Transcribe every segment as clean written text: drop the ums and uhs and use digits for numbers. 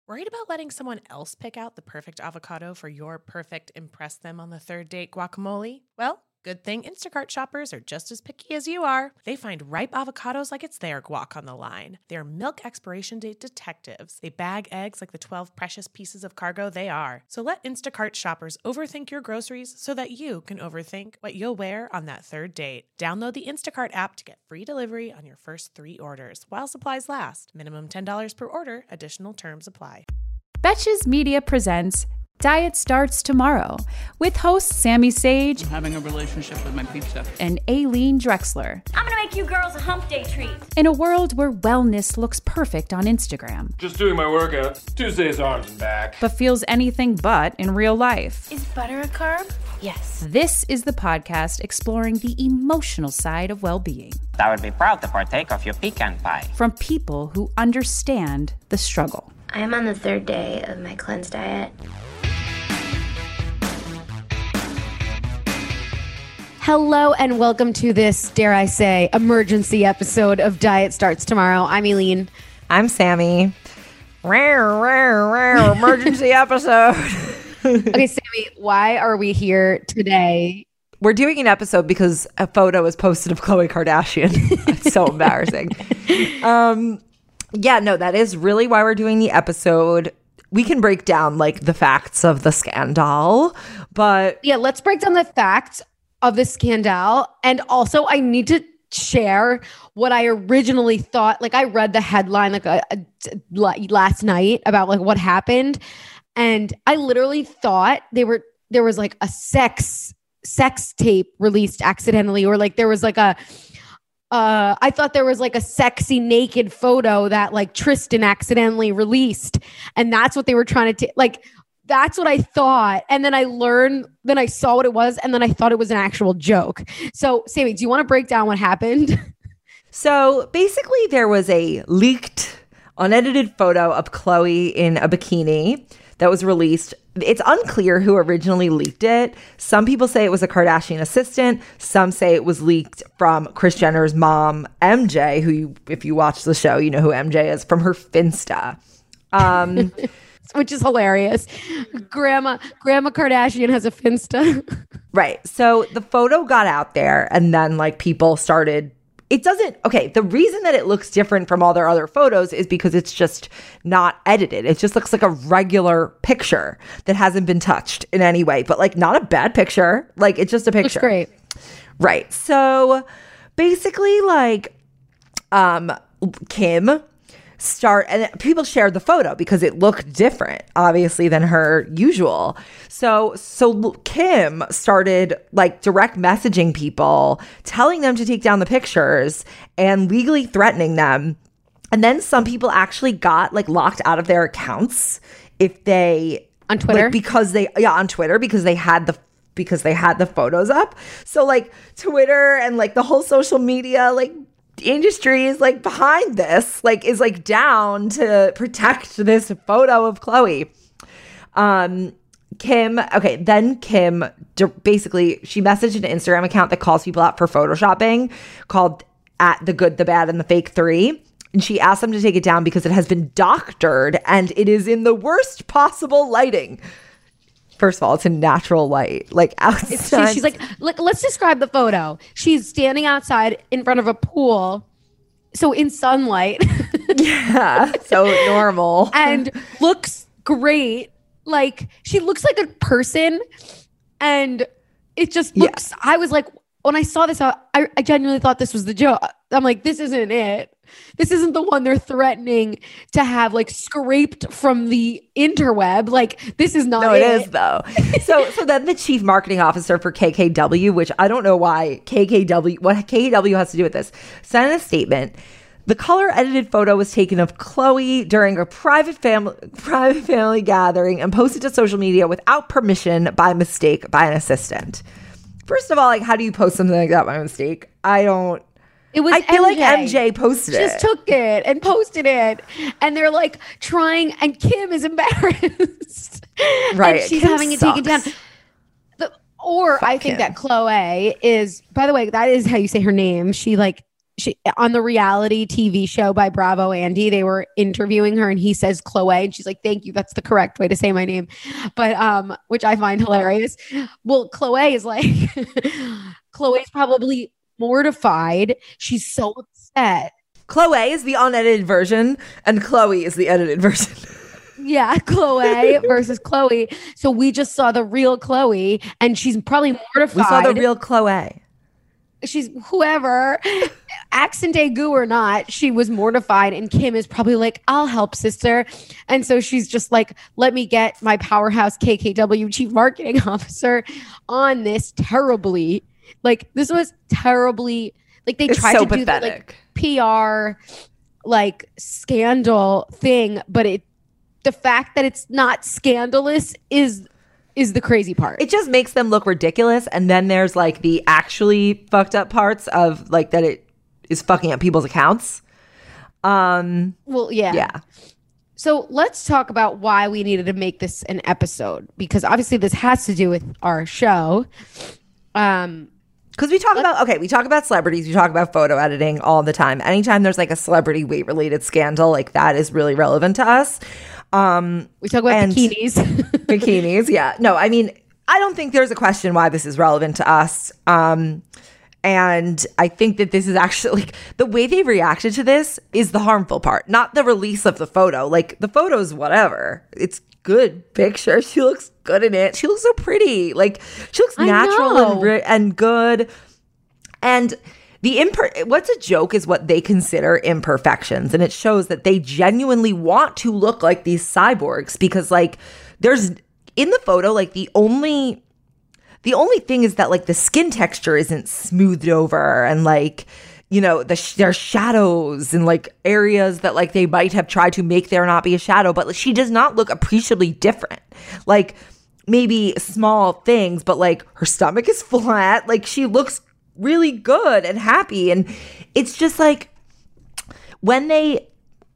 Worried about letting someone else pick out the perfect avocado for your perfect impress them on the third date guacamole? Well, good thing Instacart shoppers are just as picky as you are. They find ripe avocados like it's their guac on the line. They're milk expiration date detectives. They bag eggs like the 12 precious pieces of cargo they are. So let Instacart shoppers overthink your groceries so that you can overthink what you'll wear on that third date. Download the Instacart app to get free delivery on your first 3 orders while supplies last. Minimum $10 per order. Additional terms apply. Betches Media presents Diet Starts Tomorrow with hosts Sammy Sage. I'm having a relationship with my pizza. And Aileen Drexler. I'm gonna make you girls a hump day treat. In a world where wellness looks perfect on Instagram. Just doing my workout. Tuesday's arms and back. But feels anything but in real life. Is butter a carb? Yes. This is the podcast exploring the emotional side of well-being. I would be proud to partake of your pecan pie. From people who understand the struggle. I am on the 3rd day of my cleanse diet. Hello and welcome to this, dare I say, emergency episode of Diet Starts Tomorrow. I'm Eileen. I'm Sammy. Emergency episode. Okay, Sammy, why are we here today? We're doing an episode because a photo was posted of Khloe Kardashian. It's so embarrassing. Yeah, no, that is really why we're doing the episode. We can break down like the facts of the scandal, but yeah, let's break down the facts of the scandal. And also I need to share what I originally thought. Like I read the headline last night about like what happened. And I literally thought there was like a sex tape released accidentally, or like there was like I thought there was like a sexy naked photo that like Tristan accidentally released. And that's what they were trying to like, that's what I thought. And then then I saw what it was. And then I thought it was an actual joke. So Sammy, do you want to break down what happened? So basically there was a leaked, unedited photo of Khloe in a bikini that was released. It's unclear who originally leaked it. Some people say it was a Kardashian assistant. Some say it was leaked from Kris Jenner's mom, MJ, who, if you watch the show, you know who MJ is, from her Finsta. Which is hilarious. Grandma Kardashian has a Finsta. Right. So the photo got out there and then like people started. The reason that it looks different from all their other photos is because it's just not edited. It just looks like a regular picture that hasn't been touched in any way, but like not a bad picture. Like it's just a picture. Looks great. Right. So basically like Kim and people shared the photo because it looked different, obviously, than her usual. So Kim started like direct messaging people, telling them to take down the pictures and legally threatening them. And then some people actually got like locked out of their accounts if they on Twitter on Twitter because they had the photos up. So like Twitter and like the whole social media like industry is like behind this, like is like down to protect this photo of Khloe. Kim basically she messaged an Instagram account that calls people out for photoshopping called @thegood, the bad, and the fake 3, and she asked them to take it down because it has been doctored and it is in the worst possible lighting. First of all, it's in natural light, like outside. She's like, let's describe the photo. She's standing outside in front of a pool, so in sunlight. Yeah, so normal. And looks great. Like, she looks like a person, and it just looks, I was like, when I saw this, I genuinely thought this was the joke. I'm like, this isn't it. This isn't the one they're threatening to have like scraped from the interweb. Like, this is not it. No, it is though. So then the chief marketing officer for KKW, which I don't know why what KKW has to do with this, sent a statement. The color edited photo was taken of Khloe during a private family gathering and posted to social media without permission by mistake by an assistant. First of all, like, how do you post something like that by mistake? I feel like MJ posted it. Just took it and posted it. And they're like trying, and Kim is embarrassed. Right. And she's Kim having it sucks. taken down. I think Kim. that Khloe is, by the way, that is how you say her name. She on the reality TV show by Bravo Andy, they were interviewing her and he says Chloe and she's like, thank you, that's the correct way to say my name. But which I find hilarious. Well, Chloe is like Chloe's probably mortified. She's so upset. Chloe is the unedited version and Chloe is the edited version. Yeah, Chloe versus Chloe. So we just saw the real Chloe and she's probably mortified. We saw the real Chloe. She's whoever, accent goo or not, she was mortified. And Kim is probably like, I'll help, sister. And so she's just like, let me get my powerhouse KKW chief marketing officer on this terribly. Like, this was terribly, like, they tried to do the like PR, like, scandal thing, but the fact that it's not scandalous is the crazy part. It just makes them look ridiculous. And then there's like the actually fucked up parts of like that it is fucking up people's accounts. Well, yeah. Yeah. So let's talk about why we needed to make this an episode, because obviously this has to do with our show. Because we talk about celebrities, we talk about photo editing all the time. Anytime there's like a celebrity weight related scandal, like that is really relevant to us. We talk about bikinis. Bikinis, yeah. No, I mean, I don't think there's a question why this is relevant to us. And I think that this is actually, like, the way they reacted to this is the harmful part, not the release of the photo. Like, the photo's whatever. It's good picture. She looks good in it. She looks so pretty. Like, she looks natural and good. And what's a joke is what they consider imperfections. And it shows that they genuinely want to look like these cyborgs because, like, there's in the photo, like, the only thing is that, like, the skin texture isn't smoothed over and, like, you know, there's shadows and, like, areas that, like, they might have tried to make there not be a shadow, but, like, she does not look appreciably different. Like, maybe small things, but, like, her stomach is flat. Like, she looks really good and happy. And it's just like when they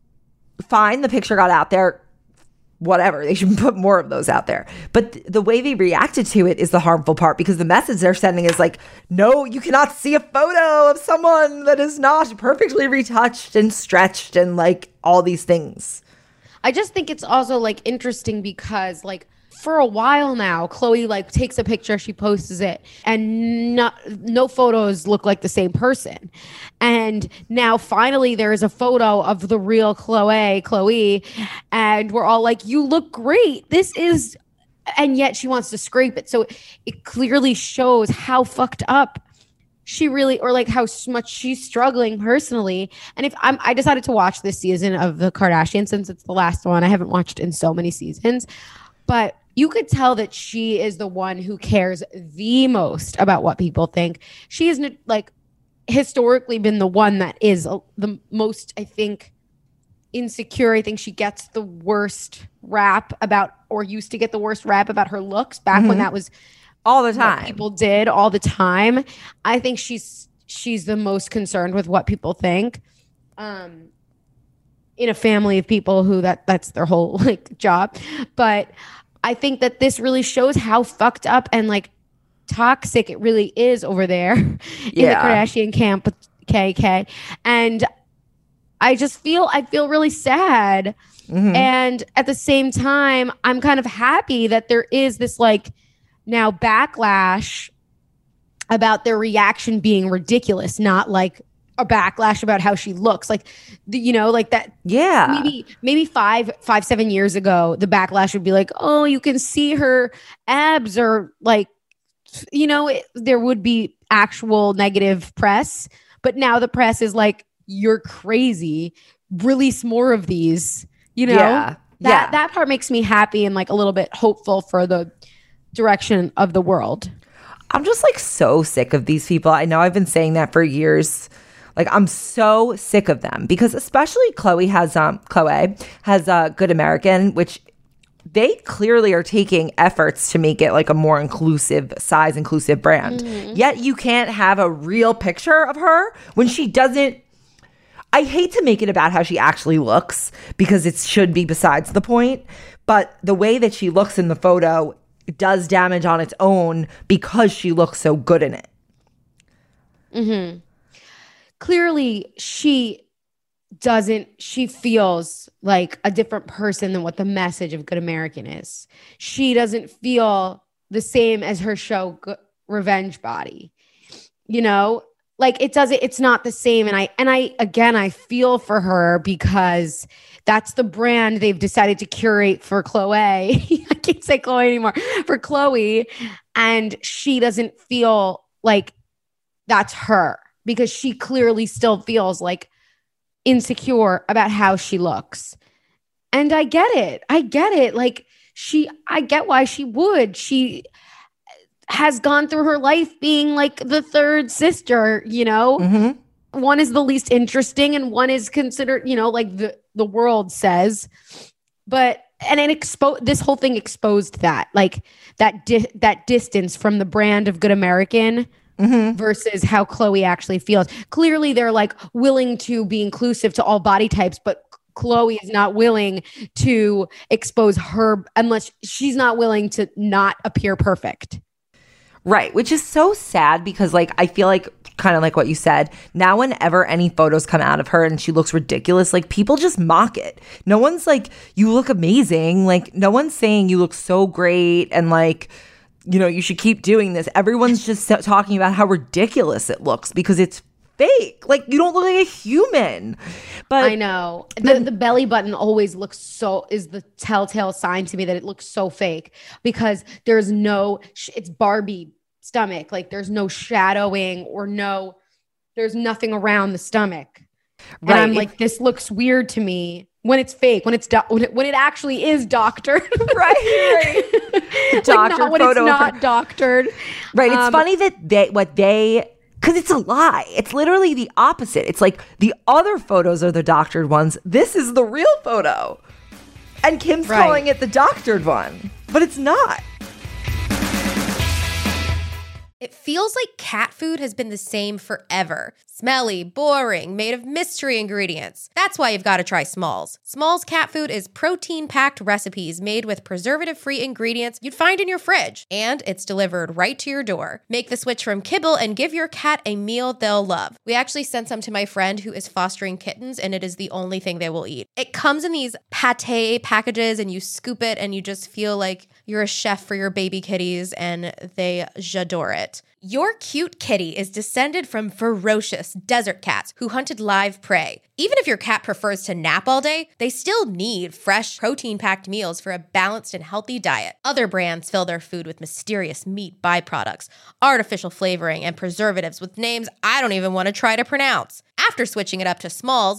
find the picture got out there, whatever, they should put more of those out there. But the way they reacted to it is the harmful part, because the message they're sending is like, no, you cannot see a photo of someone that is not perfectly retouched and stretched and like all these things. I just think it's also like interesting because like for a while now, Chloe like takes a picture, she posts it, and no photos look like the same person. And now finally there is a photo of the real Chloe, and we're all like, you look great. This is, and yet she wants to scrape it. So it clearly shows how fucked up she really, or like how much she's struggling personally. And if I decided to watch this season of the Kardashians, since it's the last one, I haven't watched in so many seasons, but you could tell that she is the one who cares the most about what people think. She is like historically been the one that is the most, I think, insecure. I think she gets the worst rap about, or used to get the worst rap about her looks back when that was all the time. People did all the time. I think she's the most concerned with what people think. In a family of people who that's their whole like job. But I think that this really shows how fucked up and like toxic it really is over there in the Kardashian camp with KK. And I feel really sad. And at the same time, I'm kind of happy that there is this like now backlash about their reaction being ridiculous, not like a backlash about how she looks, like like that. Yeah, maybe 7 years ago, the backlash would be like, oh, you can see her abs, or like, there would be actual negative press. But now the press is like, you're crazy. Release more of these. That part makes me happy and like a little bit hopeful for the direction of the world. I'm just like so sick of these people. I know I've been saying that for years. Like, I'm so sick of them, because especially Chloe has Good American, which they clearly are taking efforts to make it like a more inclusive brand. Yet you can't have a real picture of her when she doesn't. I hate to make it about how she actually looks, because it should be besides the point. But the way that she looks in the photo does damage on its own because she looks so good in it. clearly she feels like a different person than what the message of Good American is. She doesn't feel the same as her show Revenge Body. You know, like it's not the same. And I feel for her because that's the brand they've decided to curate for Khloé. I can't say Khloé anymore, for Khloé. And she doesn't feel like that's her because she clearly still feels like insecure about how she looks. And I get it. Like I get why she would. She has gone through her life being like the third sister, you know? Mm-hmm. One is the least interesting and one is considered, you know, like the world says. But, and this whole thing exposed that, like that distance from the brand of Good American versus how Khloé actually feels. Clearly they're like willing to be inclusive to all body types, but Khloé is not willing to expose her unless she's not willing to not appear perfect. Right, which is so sad because like I feel like kind of like what you said, now whenever any photos come out of her and she looks ridiculous, like people just mock it. No one's like, you look amazing. Like no one's saying you look so great and like, you know, you should keep doing this. Everyone's just talking about how ridiculous it looks because it's fake. Like you don't look like a human. But I know the belly button always looks is the telltale sign to me that it looks so fake because there's no it's Barbie stomach. Like there's no shadowing there's nothing around the stomach. Right. And I'm like, this looks weird to me when it's fake, when it actually is doctored. Right. Doctored like when it's not doctored. Right. It's funny that because it's a lie. It's literally the opposite. It's like the other photos are the doctored ones. This is the real photo. And Kim's calling it the doctored one, but it's not. It feels like cat food has been the same forever. Smelly, boring, made of mystery ingredients. That's why you've got to try Smalls. Smalls cat food is protein-packed recipes made with preservative-free ingredients you'd find in your fridge. And it's delivered right to your door. Make the switch from kibble and give your cat a meal they'll love. We actually sent some to my friend who is fostering kittens, and it is the only thing they will eat. It comes in these pate packages, and you scoop it, and you just feel like you're a chef for your baby kitties, and they j'adore it. Your cute kitty is descended from ferocious desert cats who hunted live prey. Even if your cat prefers to nap all day, they still need fresh, protein-packed meals for a balanced and healthy diet. Other brands fill their food with mysterious meat byproducts, artificial flavoring, and preservatives with names I don't even want to try to pronounce. After switching it up to Smalls,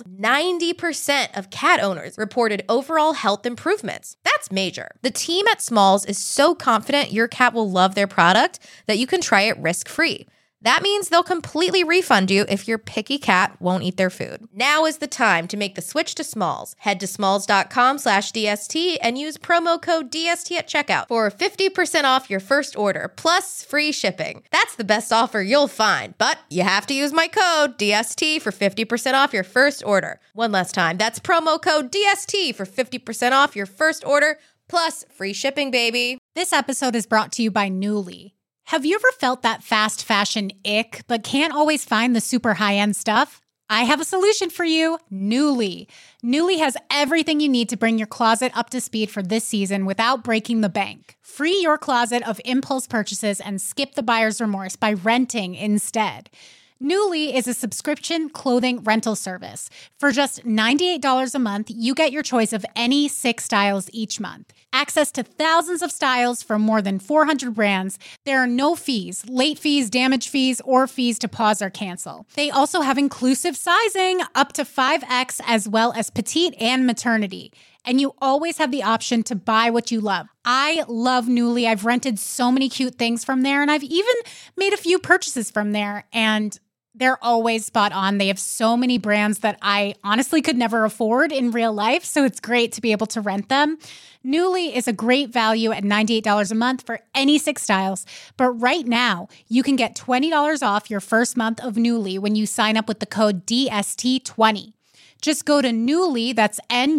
90% of cat owners reported overall health improvements. That's major. The team at Smalls is so confident your cat will love their product that you can try it risk-free. That means they'll completely refund you if your picky cat won't eat their food. Now is the time to make the switch to Smalls. Head to smalls.com/DST and use promo code DST at checkout for 50% off your first order, plus free shipping. That's the best offer you'll find, but you have to use my code DST for 50% off your first order. One last time, that's promo code DST for 50% off your first order, plus free shipping, baby. This episode is brought to you by Nuuly. Have you ever felt that fast fashion ick, but can't always find the super high-end stuff? I have a solution for you, Nuuly. Nuuly has everything you need to bring your closet up to speed for this season without breaking the bank. Free your closet of impulse purchases and skip the buyer's remorse by renting instead. Nuuly is a subscription clothing rental service. For just $98 a month, you get your choice of any 6 styles each month. Access to thousands of styles from more than 400 brands. There are no fees, late fees, damage fees, or fees to pause or cancel. They also have inclusive sizing, up to 5X, as well as petite and maternity. And you always have the option to buy what you love. I love Nuuly. I've rented so many cute things from there, and I've even made a few purchases from there, and they're always spot on. They have so many brands that I honestly could never afford in real life, so it's great to be able to rent them. Nuuly is a great value at $98 a month for any 6 styles, but right now, you can get $20 off your first month of Nuuly when you sign up with the code DST20. Just go to Nuuly, that's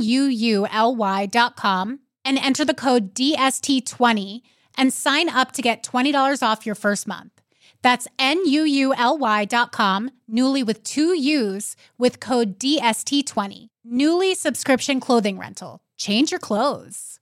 NUULY.com, and enter the code DST20 and sign up to get $20 off your first month. That's NUULY.com, Nuuly with 2 U's, with code DST20. Nuuly subscription clothing rental. Change your clothes.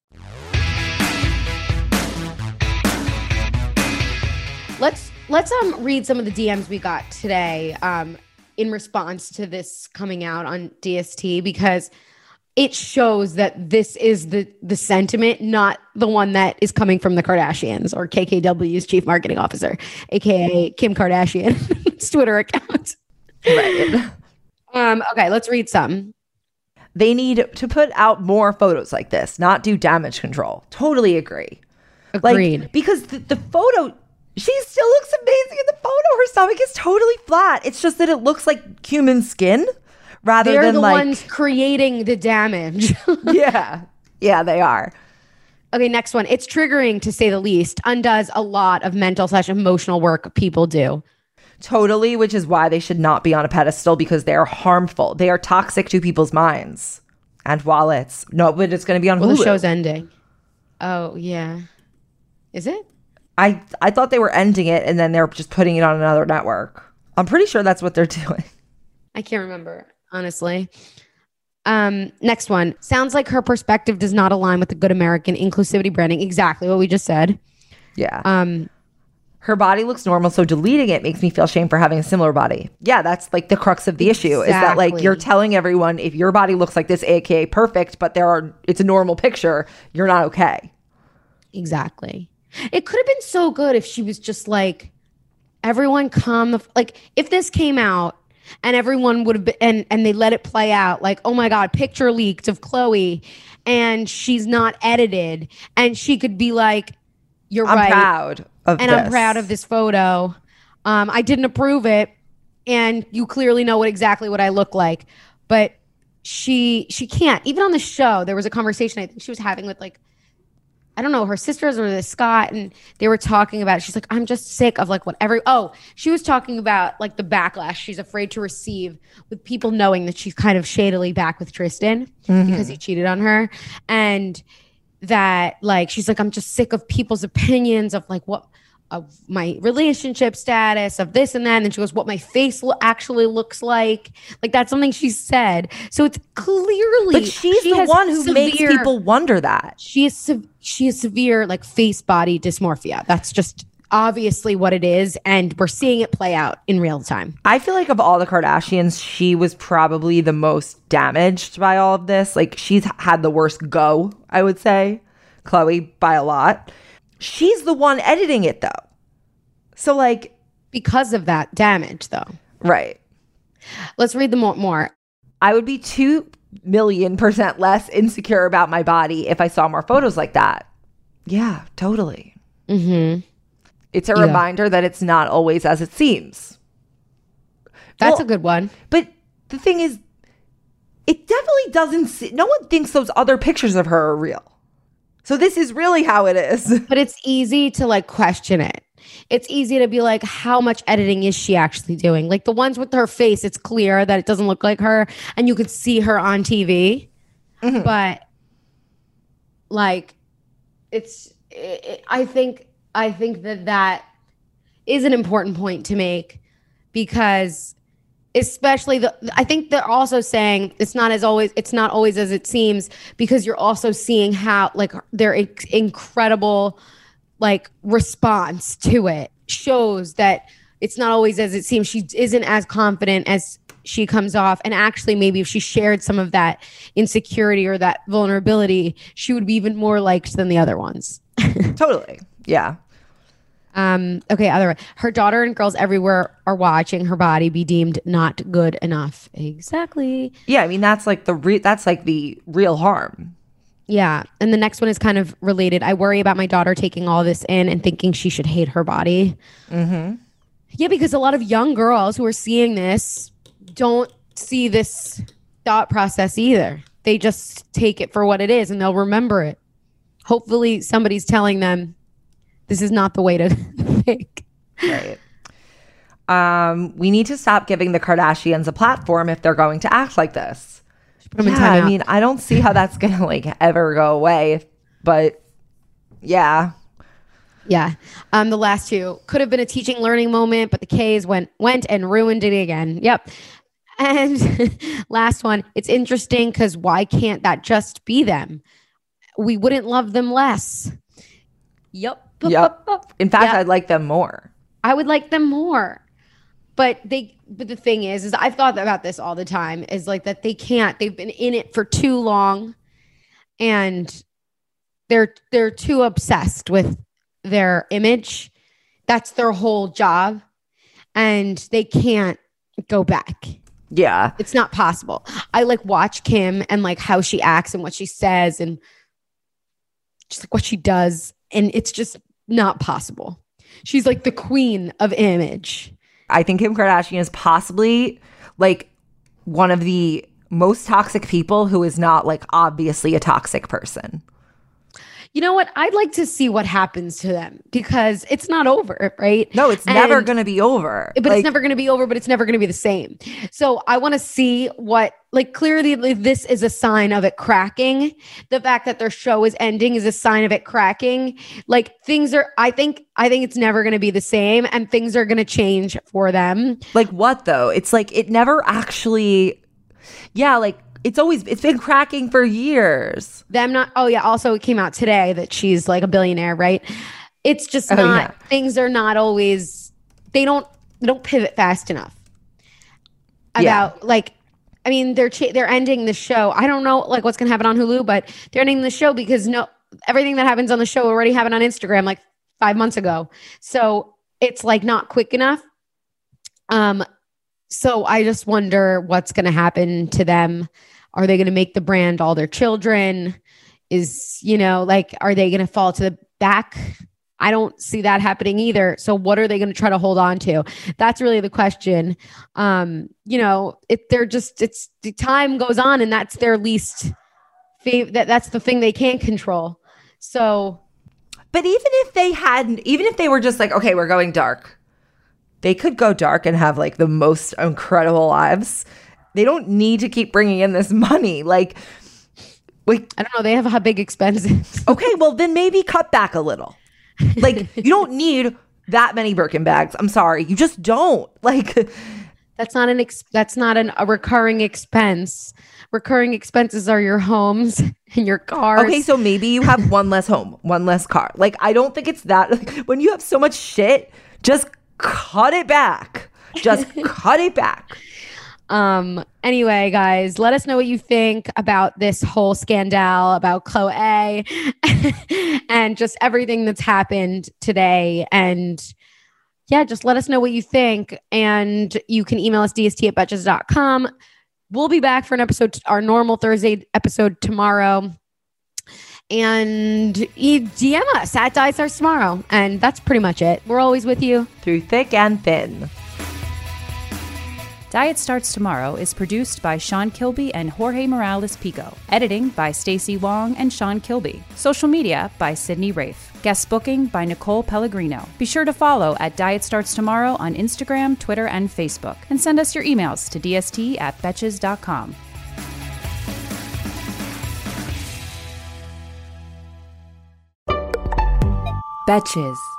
Let's read some of the DMs we got today in response to this coming out on DST, because it shows that this is the sentiment, not the one that is coming from the Kardashians or KKW's chief marketing officer, aka Kim Kardashian's Twitter account. Right. Okay, let's read some. They need to put out more photos like this, not do damage control. Totally agree. Agreed. Like, because the photo, she still looks amazing in the photo. Her stomach is totally flat. It's just that it looks like human skin rather They're than the like ones creating the damage. Yeah, they are. Okay, next one. It's triggering, to say the least. Undoes a lot of mental/emotional work people do. Totally, which is why they should not be on a pedestal, because they are harmful. They are toxic to people's minds and wallets. No, but it's going to be on Hulu. The show's ending. Oh, yeah. Is it? I thought they were ending it and then they're just putting it on another network. I'm pretty sure that's what they're doing. I can't remember, honestly. Next one. Sounds like her perspective does not align with the good American inclusivity branding. Exactly what we just said. Yeah. Her body looks normal, so deleting it makes me feel shame for having a similar body. Yeah, that's like the crux of the issue, is that like you're telling everyone, if your body looks like this, aka perfect, but it's a normal picture, you're not okay. Exactly. It could have been so good if she was just like, everyone come, like if this came out and everyone would have been, and they let it play out, like, oh my God, picture leaked of Khloe and she's not edited, and she could be like, you're right. I'm proud of this photo. I didn't approve it, and you clearly know exactly what I look like. But she can't. Even on the show, there was a conversation I think she was having with, like, I don't know, her sisters or the Scott, and they were talking about it. She's like, I'm just sick of like she was talking about like the backlash she's afraid to receive with people knowing that she's kind of shadily back with Tristan because he cheated on her. And that like, she's like, I'm just sick of people's opinions of like of my relationship status, of this and that. And then she goes, what my face actually looks like. Like, that's something she said. So it's clearly, but she's the one who makes people wonder that. She is severe like face body dysmorphia. That's just obviously what it is. And we're seeing it play out in real time. I feel like of all the Kardashians, she was probably the most damaged by all of this. Like, she's had the worst go, I would say. Khloe, by a lot. She's the one editing it, though. So, like, because of that damage, though. Right. Let's read the more. I would be 2,000,000% less insecure about my body if I saw more photos like that. Yeah, totally. Mm-hmm. It's a reminder that it's not always as it seems. That's a good one. But the thing is, it definitely doesn't. No one thinks those other pictures of her are real. So this is really how it is. But it's easy to like question it. It's easy to be like, how much editing is she actually doing? Like the ones with her face, it's clear that it doesn't look like her and you could see her on TV. Mm-hmm. But like, I think that is an important point to make, because especially I think they're also saying it's not always as it seems, because you're also seeing how like their incredible like response to it shows that it's not always as it seems. She isn't as confident as she comes off. And actually, maybe if she shared some of that insecurity or that vulnerability, she would be even more liked than the other ones. Totally. Yeah. Okay. Her daughter and girls everywhere are watching her body be deemed not good enough. Exactly. Yeah. I mean, that's like the real harm. Yeah. And the next one is kind of related. I worry about my daughter taking all this in and thinking she should hate her body. Mm-hmm. Yeah. Because a lot of young girls who are seeing this don't see this thought process either. They just take it for what it is and they'll remember it. Hopefully somebody's telling them this is not the way to think. Right. We need to stop giving the Kardashians a platform if they're going to act like this. I mean, I don't see how that's going to like ever go away, but yeah. Yeah. The last two could have been a teaching learning moment, but the K's went and ruined it again. Yep. And last one, it's interesting because why can't that just be them? We wouldn't love them less. Yep. In fact, I'd like them more. I would like them more. But the thing is I've thought about this all the time, is like that they've been in it for too long and they're too obsessed with their image. That's their whole job. And they can't go back. Yeah. It's not possible. I like watch Kim and like how she acts and what she says and just like what she does. And it's just not possible. She's like the queen of image. I think Kim Kardashian is possibly like one of the most toxic people who is not like obviously a toxic person. You know what? I'd like to see what happens to them because it's not over, right? No, it's never going to be over. But it's never going to be over, but it's never going to be the same. So I want to see what, like, clearly this is a sign of it cracking. The fact that their show is ending is a sign of it cracking. Like I think it's never going to be the same and things are going to change for them. Like what though? It's like it never actually, like it's been cracking for years. Also it came out today that she's like a billionaire, right? It's just things are not always, they don't pivot fast enough about they're ending the show. I don't know like what's going to happen on Hulu, but they're ending the show because everything that happens on the show already happened on Instagram like 5 months ago. So it's like not quick enough. So I just wonder what's going to happen to them. Are they going to make the brand all their children? Are they going to fall to the back? I don't see that happening either. So what are they going to try to hold on to? That's really the question. It's the time goes on and that's their least that's the thing they can't control. So, but even if they were just like, okay, we're going dark, they could go dark and have like the most incredible lives. They don't need to keep bringing in this money. Like, I don't know. They have big expenses. Okay, well then maybe cut back a little. Like you don't need that many Birkin bags. I'm sorry, you just don't. Like that's not a recurring expense. Recurring expenses are your homes and your cars. Okay, so maybe you have one less home, one less car. Like I don't think it's that. Like, when you have so much shit, just cut it back. Just cut it back. Anyway, guys, let us know what you think about this whole scandal about Khloé and just everything that's happened today. And just let us know what you think. And you can email us dst@betches.com. We'll be back for our normal Thursday episode tomorrow. And DM us at Diet Starts Tomorrow. And that's pretty much it. We're always with you. Through thick and thin. Diet Starts Tomorrow is produced by Sean Kilby and Jorge Morales Pico. Editing by Stacey Wong and Sean Kilby. Social media by Sydney Rafe. Guest booking by Nicole Pellegrino. Be sure to follow at Diet Starts Tomorrow on Instagram, Twitter, and Facebook. And send us your emails to dst@betches.com. Betches.